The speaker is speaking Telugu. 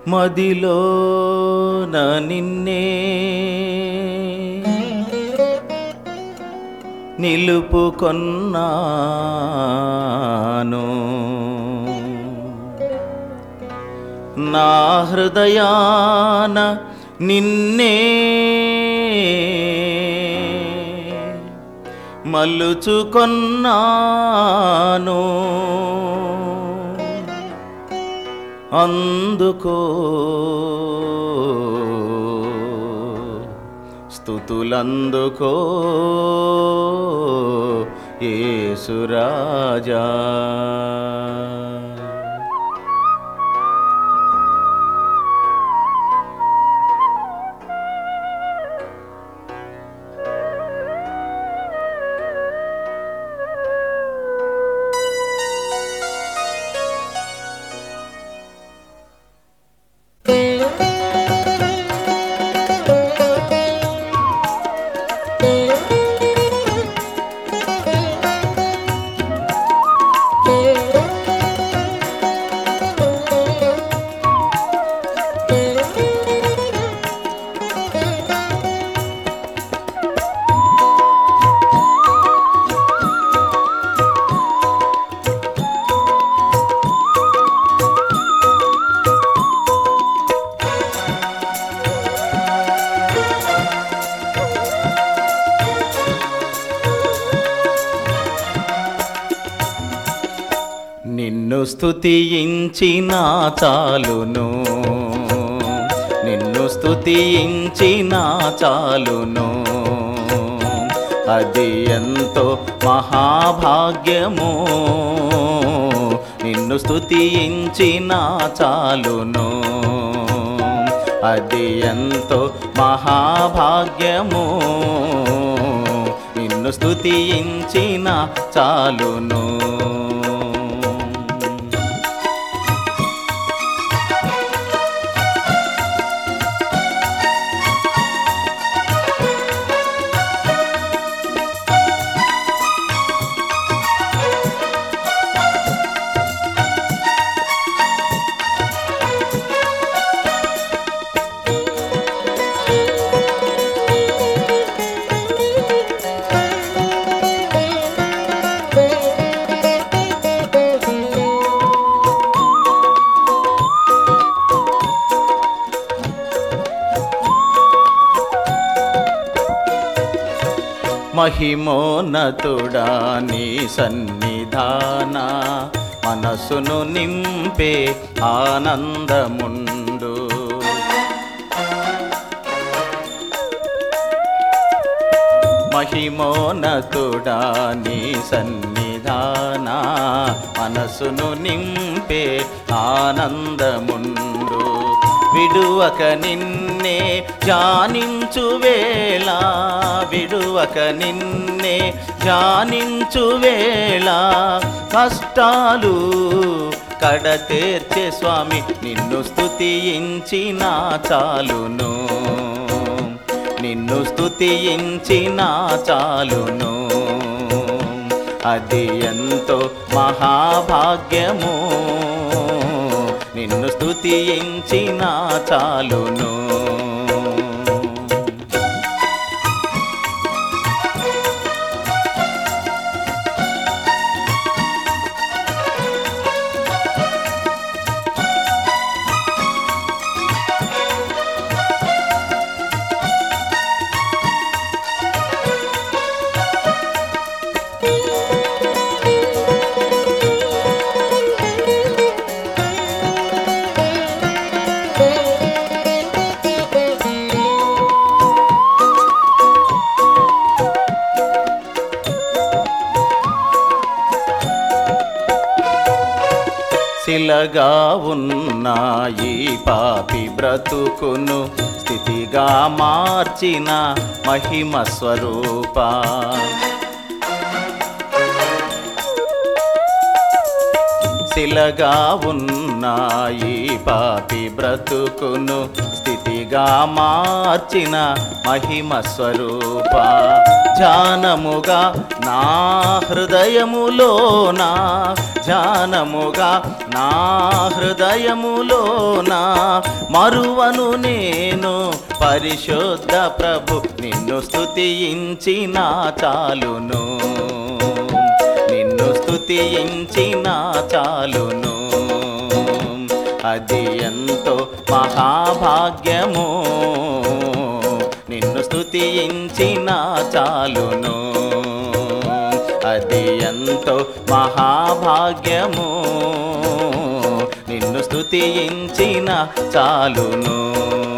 మదిలోన నిన్నే నిలుపుకొన్నాను, నా హృదయాన నిన్నే మలుచుకొన్నాను. అందుకో స్తుతులందుకో యేసురాజా. నిన్ను స్తుతించినా చాలును, నిన్ను స్తుతించినా చాలును, అది ఎంతో మహాభాగ్యము. నిన్ను స్తుతించినా చాలును, అది ఎంతో మహాభాగ్యము. నిన్ను స్తుతించినా చాలును. మహిమోన్నతుడా నీ సన్నిధాన మనసును నింపే ఆనందముండు. మహిమోన్నతుడా నీ సన్నిధాన మనసును నింపే ఆనందముండు. విడువక నిన్నే ధ్యానించు వేళ, విడువక నిన్నే ధ్యానించు వేళ, కష్టాలు కడతేర్చే స్వామి నిన్ను స్తుతించినా చాలును, నిన్ను స్తుతించినా చాలును, అది ఎంతో మహాభాగ్యము. నిన్ను స్తుతించినా చాలును. శిలగా ఉన్న ఈ పాపి బ్రతుకును స్థితిగా మార్చిన మహిమ స్వరూప. శిలగా ఉన్న ఈ పాపి బ్రతుకును స్థితిగా మార్చిన మహిమ స్వరూప. ధ్యానముగా నా హృదయములోన ధ్యానముగా నా హృదయములోన మరువను నేను పరిశుద్ధ ప్రభు నిన్ను స్తుతించిన చాలును, నిన్ను స్తుతించిన చాలును. అది ఎంతో మహాభాగ్యము, నిన్ను స్తుతించిన చాలును. అది ఎంతో మహాభాగ్యము, నిన్ను స్తుతించిన చాలును.